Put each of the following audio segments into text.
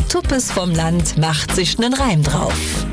Tuppes vom Land macht sich nen Reim drauf.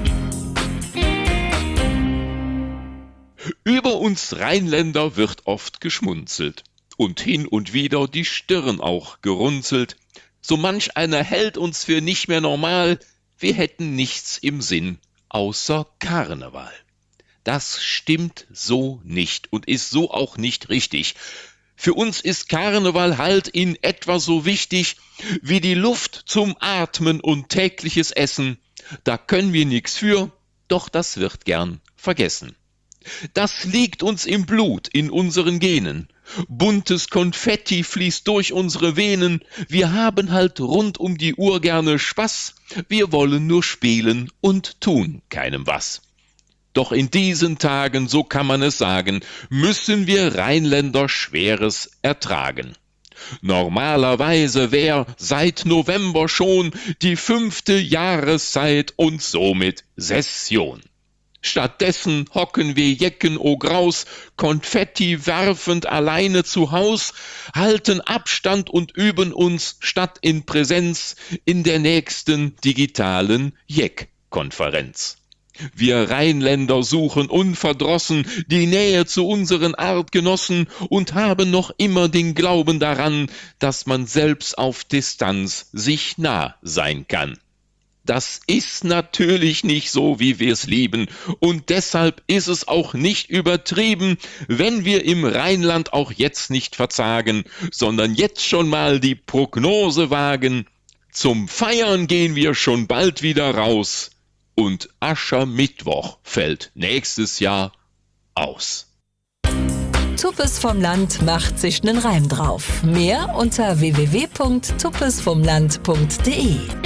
Über uns Rheinländer wird oft geschmunzelt und hin und wieder die Stirn auch gerunzelt. So manch einer hält uns für nicht mehr normal, wir hätten nichts im Sinn außer Karneval. Das stimmt so nicht und ist so auch nicht richtig. Für uns ist Karneval halt in etwa so wichtig wie die Luft zum Atmen und tägliches Essen. Da können wir nix für, doch das wird gern vergessen. Das liegt uns im Blut, in unseren Genen. Buntes Konfetti fließt durch unsere Venen. Wir haben halt rund um die Uhr gerne Spaß. Wir wollen nur spielen und tun keinem was. Doch in diesen Tagen, so kann man es sagen, müssen wir Rheinländer Schweres ertragen. Normalerweise wär seit November schon die 5. Jahreszeit und somit Session. Stattdessen hocken wir Jecken o Graus, Konfetti werfend alleine zu Haus, halten Abstand und üben uns statt in Präsenz in der nächsten digitalen Jeck-Konferenz. Wir Rheinländer suchen unverdrossen die Nähe zu unseren Artgenossen und haben noch immer den Glauben daran, dass man selbst auf Distanz sich nah sein kann. Das ist natürlich nicht so, wie wir's lieben, und deshalb ist es auch nicht übertrieben, wenn wir im Rheinland auch jetzt nicht verzagen, sondern jetzt schon mal die Prognose wagen. Zum Feiern gehen wir schon bald wieder raus und Aschermittwoch fällt nächstes Jahr aus. Tuppes vom Land macht sich nen Reim drauf. Mehr unter www.tuppesvomland.de.